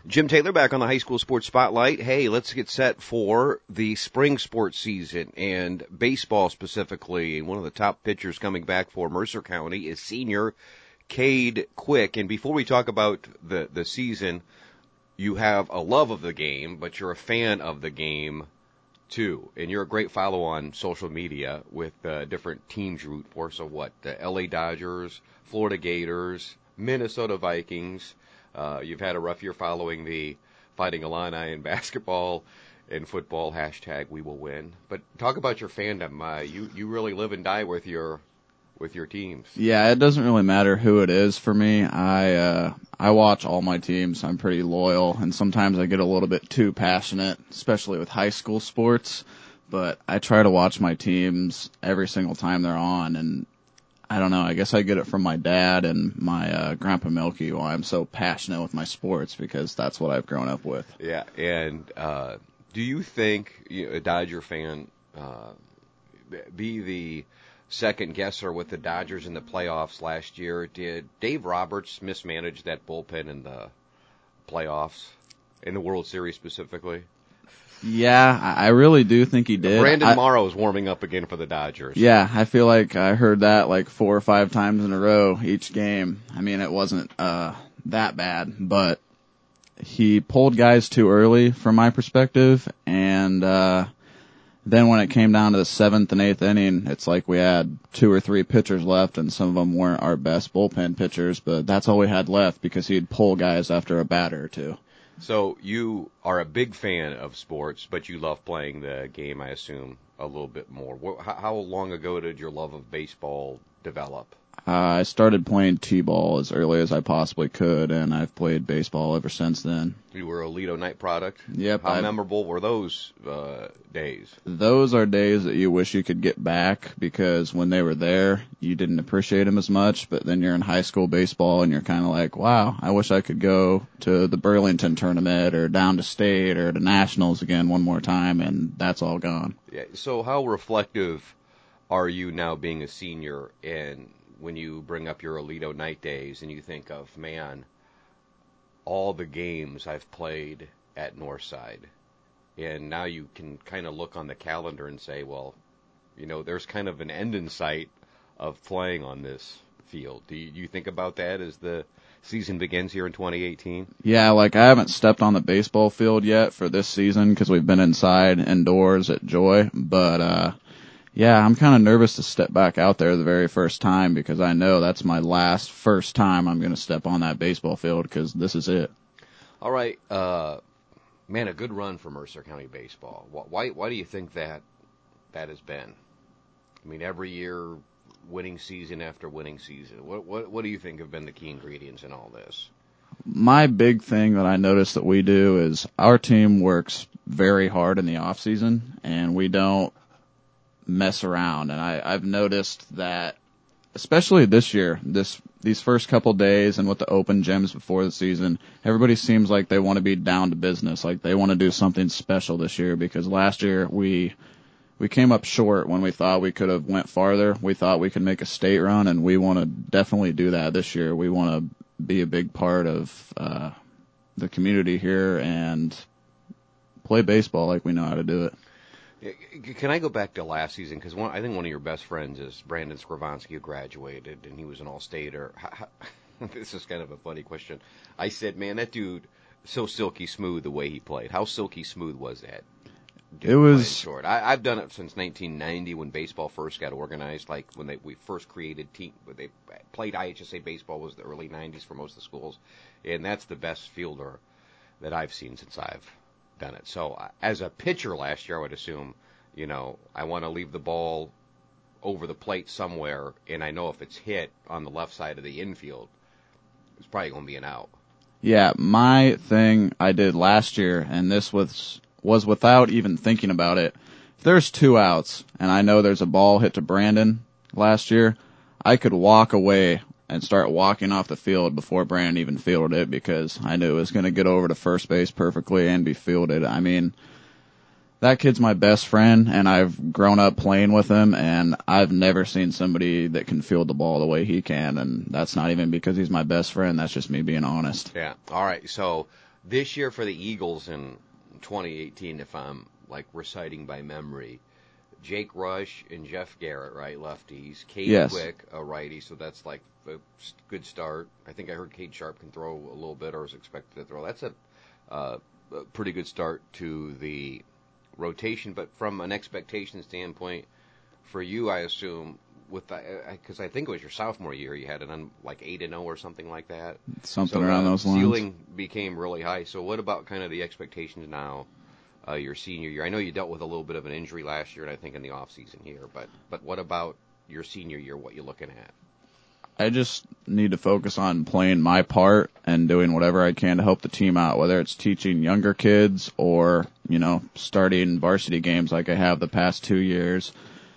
Jim Taylor back on the High School Sports Spotlight. Hey, let's get set for the spring sports season and baseball specifically. And one of the top pitchers coming back for Mercer County is senior Cade Quick. And before we talk about the season, you have a love of the game, but you're a fan of the game too. And you're a great follow on social media with different teams you root for. So what? The LA Dodgers, Florida Gators, Minnesota Vikings. You've had a rough year following the Fighting Illini in basketball and football, hashtag we will win. But talk about your fandom. You really live and die with your teams. Yeah, it doesn't really matter who it is for me. I watch all my teams. I'm pretty loyal, and sometimes I get a little bit too passionate, especially with high school sports. But I try to watch my teams every single time they're on, and I don't know, I guess I get it from my dad and my Grandpa Milky why I'm so passionate with my sports, because that's what I've grown up with. Yeah, and do you think, a Dodger fan, be the second guesser with the Dodgers in the playoffs last year? Did Dave Roberts mismanage that bullpen in the playoffs, in the World Series specifically? Yeah, I really do think he did. Brandon Morrow is warming up again for the Dodgers. Yeah, I feel like I heard that like 4 or 5 times in a row each game. I mean, it wasn't that bad, but he pulled guys too early from my perspective, and then when it came down to the 7th and 8th inning, it's like we had 2 or 3 pitchers left, and some of them weren't our best bullpen pitchers, but that's all we had left because he'd pull guys after a batter or two. So you are a big fan of sports, but you love playing the game, I assume, a little bit more. How long ago did your love of baseball develop? I started playing t-ball as early as I possibly could, and I've played baseball ever since then. You were a Lido Knight product? Yep. How memorable were those days? Those are days that you wish you could get back, because when they were there, you didn't appreciate them as much, but then you're in high school baseball and you're kind of like, wow, I wish I could go to the Burlington tournament or down to state or to nationals again one more time, and that's all gone. Yeah. So how reflective are you now being a senior, and when you bring up your Alito Knight days and you think of, man, all the games I've played at Northside, and now you can kind of look on the calendar and say, well, there's kind of an end in sight of playing on this field. Do you think about that as the season begins here in 2018? Yeah, like I haven't stepped on the baseball field yet for this season because we've been indoors at Joy, but yeah, I'm kind of nervous to step back out there the very first time, because I know that's my first time I'm going to step on that baseball field, because this is it. All right. Man, a good run for Mercer County baseball. Why do you think that has been? I mean, every year, winning season after winning season. What do you think have been the key ingredients in all this? My big thing that I notice that we do is our team works very hard in the off season, and we don't mess around. And I've noticed that, especially this year, these first couple days and with the open gyms before the season, everybody seems like they want to be down to business, like they want to do something special this year, because last year we came up short when we thought we could have went farther. We thought we could make a state run, and we want to definitely do that this year. We want to be a big part of the community here and play baseball like we know how to do it. Can I go back to last season? Because I think one of your best friends is Brandon Scrivonsky, who graduated, and he was an all-stater. This is kind of a funny question. I said, man, that dude, so silky smooth the way he played. How silky smooth was that? It was short. I've done it since 1990 when baseball first got organized, like when we first created team. They played IHSA baseball was the early 90s for most of the schools, and that's the best fielder that I've seen since I've done it. So as a pitcher last year, I would assume, I want to leave the ball over the plate somewhere, and I know if it's hit on the left side of the infield, it's probably going to be an out. Yeah, my thing I did last year, and this was without even thinking about it. If there's 2 outs, and I know there's a ball hit to Brandon last year, I could walk away and start walking off the field before Brandon even fielded it, because I knew it was going to get over to first base perfectly and be fielded. I mean, that kid's my best friend, and I've grown up playing with him, and I've never seen somebody that can field the ball the way he can, and that's not even because he's my best friend. That's just me being honest. Yeah. All right. So This year for the Eagles in 2018, if I'm like reciting by memory, Jake Rush and Jeff Garrett, right, lefties. Cade Yes. Quick, a righty, so that's like a good start. I think I heard Cade Sharp can throw a little bit or is expected to throw. That's a pretty good start to the rotation. But from an expectation standpoint, for you, I assume, because I think it was your sophomore year, you had like 8-0 or something like that. Something So around those lines. Ceiling became really high. So what about kind of the expectations now? Your senior year. I know you dealt with a little bit of an injury last year, and I think in the off season here. But what about your senior year? What you looking at? I just need to focus on playing my part and doing whatever I can to help the team out, whether it's teaching younger kids or, starting varsity games like I have the past 2 years.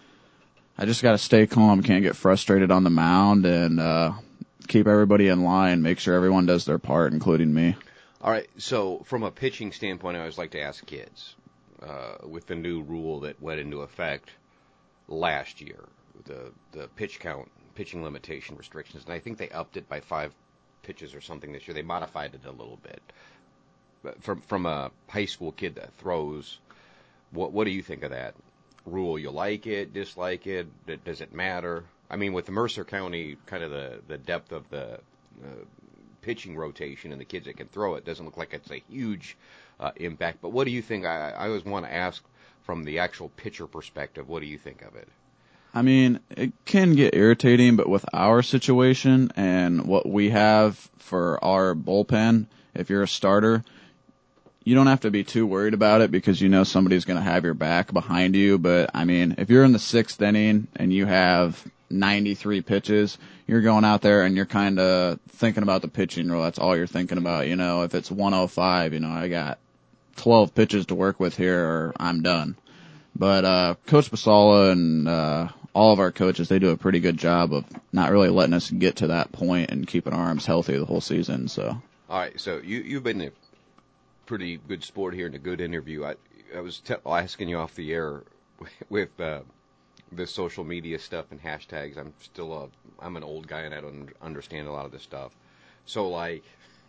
I just got to stay calm, can't get frustrated on the mound, and keep everybody in line, make sure everyone does their part, including me. All right, so from a pitching standpoint, I always like to ask kids, with the new rule that went into effect last year, the pitching limitation restrictions, and I think they upped it by 5 pitches or something this year. They modified it a little bit. But from a high school kid that throws, what do you think of that rule? You like it, dislike it? Does it matter? I mean, with the Mercer County, kind of the depth of the pitching rotation and the kids that can throw it, doesn't look like it's a huge impact. But what do you think? I always want to ask from the actual pitcher perspective, what do you think of it? I mean, it can get irritating, but with our situation and what we have for our bullpen, if you're a starter, you don't have to be too worried about it because you know somebody's going to have your back behind you. But, I mean, if you're in the 6th inning and you have 93 pitches, you're going out there and you're kind of thinking about the pitching rule. That's all you're thinking about. If it's 105, I got 12 pitches to work with here or I'm done. But Coach Basala and all of our coaches, they do a pretty good job of not really letting us get to that point and keeping our arms healthy the whole season. So. All right, so you've been a pretty good sport here and a good interview. I was asking you off the air with the social media stuff and hashtags. I'm an old guy and I don't understand a lot of this stuff. So like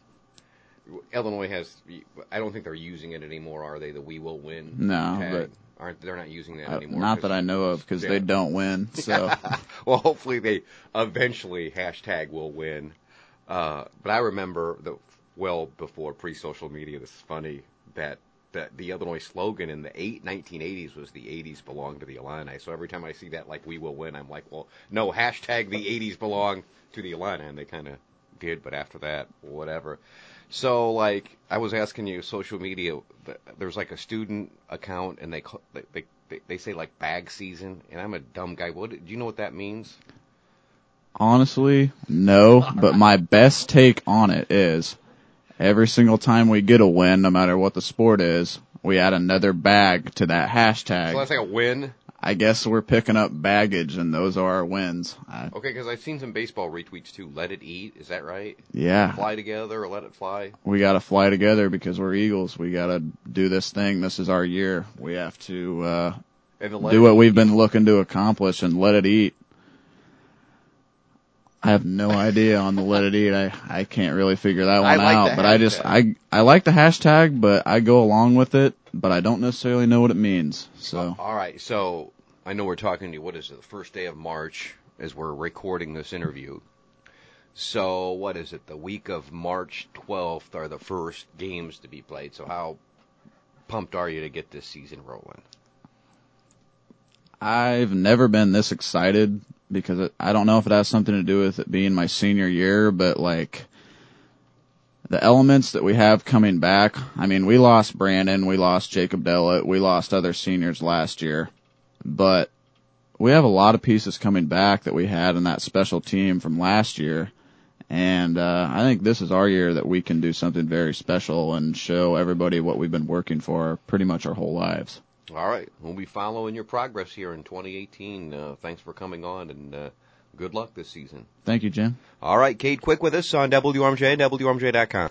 Illinois has, I don't think they're using it anymore, are they? The "We Will Win" No, tag? They're not using that anymore? Not that I know of, because they don't win. So, well, hopefully they eventually #will win. But I remember well before pre-social media. This is funny that the Illinois slogan in the 1980s was "The 80s belong to the Illini." So every time I see that, like "We will win," I'm like, well, no, #the 80s belong to the Illini, and they kind of did. But after that, whatever. So, like, I was asking you, social media, there's like a student account, and they say, like, bag season, and I'm a dumb guy. Do you know what that means? Honestly, no, but my best take on it is every single time we get a win, no matter what the sport is, we add another bag to that hashtag. So that's like a win? I guess we're picking up baggage, and those are our wins. Okay, because I've seen some baseball retweets, too. Let it eat, is that right? Yeah. Fly together or let it fly? We got to fly together because we're Eagles. We got to do this thing. This is our year. We have to do what we've been looking to accomplish and let it eat. I have no idea on the let it eat. I can't really figure that one out. But I like the hashtag, but I go along with it, but I don't necessarily know what it means. So. All right. So I know we're talking to you, what is it, the first day of March as we're recording this interview. So what is it, the week of March 12th are the first games to be played. So how pumped are you to get this season rolling? I've never been this excited because I don't know if it has something to do with it being my senior year, but like the elements that we have coming back. I mean, we lost Brandon, we lost Jacob Dellett, we lost other seniors last year, but we have a lot of pieces coming back that we had in that special team from last year. And I think this is our year that we can do something very special and show everybody what we've been working for pretty much our whole lives. All right. We'll be following your progress here in 2018. Thanks for coming on, and good luck this season. Thank you, Jim. All right. Cade Quick with us on WRMJ and WRMJ.com.